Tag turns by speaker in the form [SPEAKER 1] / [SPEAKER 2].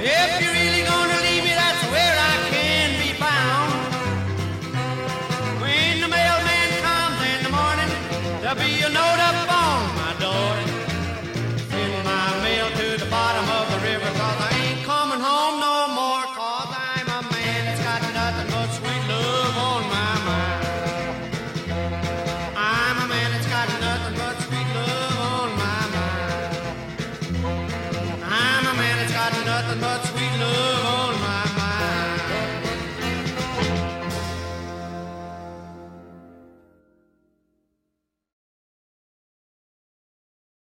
[SPEAKER 1] If you're really gonna leave me, that's where I can be found. When the mailman comes in the morning, there'll be a note up on my door. Send my mail to the bottom of the river, 'cause I ain't coming home no more. 'Cause I'm a man that's got nothing but sweet love on my mind. I'm a man that's got nothing but sweet love on my mind. I'm a man that's got nothing but sweet love